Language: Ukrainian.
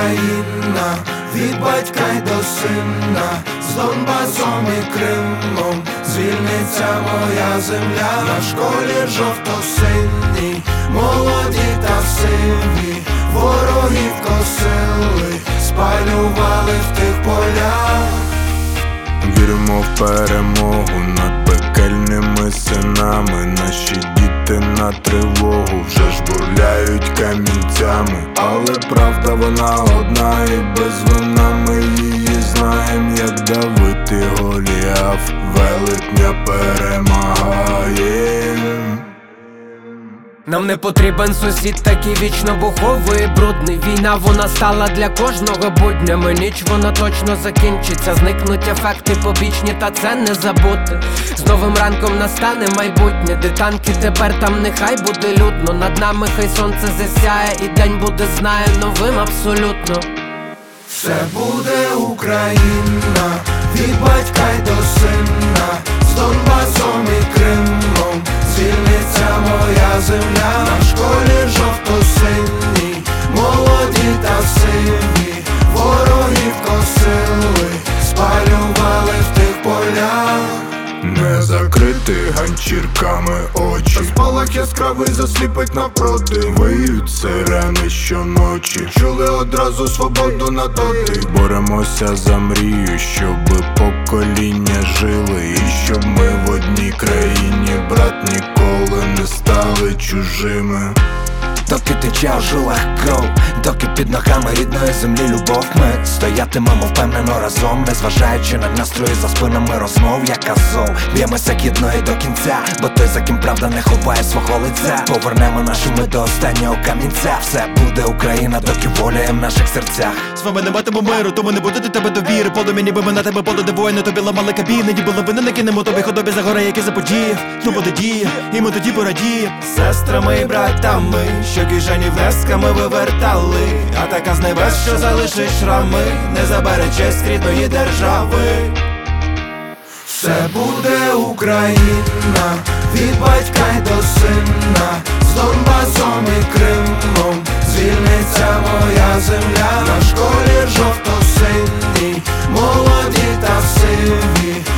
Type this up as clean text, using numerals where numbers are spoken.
Україна, від батька й до сина, з Донбасом і Кримом звільниться моя земля. Наш колір жовто-синій, молоді та сиві, ворогів косили, спалювали в тих полях. Віримо в перемогу над пекельними синами. Наші діти на тривогу вже жбурляють камінцями. Але правда вона одна і без вина ми її знаєм, як Давид і Голіаф, велетня перемагає. Нам не потрібен сусід такий вічно буховий, брудний. Війна вона стала для кожного буднями. Ніч вона точно закінчиться, зникнуть ефекти побічні, та це не забути. З новим ранком настане майбутнє, де танки тепер там нехай буде людно. Над нами хай сонце засяє і день буде, знає, новим абсолютно. Все буде Україна, від батька й до сина, з Донбасом і Кримом звільниться моя земля. Наш колір жовто-синій, молоді та сиві, ворогів косили, спалювали в тих полях. Не закрити ганчірками очі, Спалах яскравий засліпить напроти. виють сирени щоночі, Чули одразу свободу на дотик. боремося за мрію, щоби покоління жили, і щоб ми в одній країні, брат, ніколи не стали чужими. Доки тече у жилах кров, доки під ногами рідної землі любов, ми стоятимемо впевнено разом, незважаючи на настрої за спинами розмов, як азов. Б'ємося гідно і до кінця, бо той, за ким правда не ховає свого лиця. Повернемо нашими до останнього камінця. Все буде Україна, доки воля є в наших серцях. З вами не матиму миру, тому не буде до тебе довіри. Полум'я ніби ми на тебе подали воїни, тобі ламали кабіни, ніби лавини накинемо тобі худобі за гори, які заподіяв. Ну буде дія, і ми тоді порадіємо. Сестрами і братами, що кишені внесками вивертали, а така з небес, що залишить шрами, не забере честь рідної держави. Все буде Україна, від батька й до сина, з Донбасом і Кримом звільниться моя земля. Наш колір жовто-синій, молоді та сиві,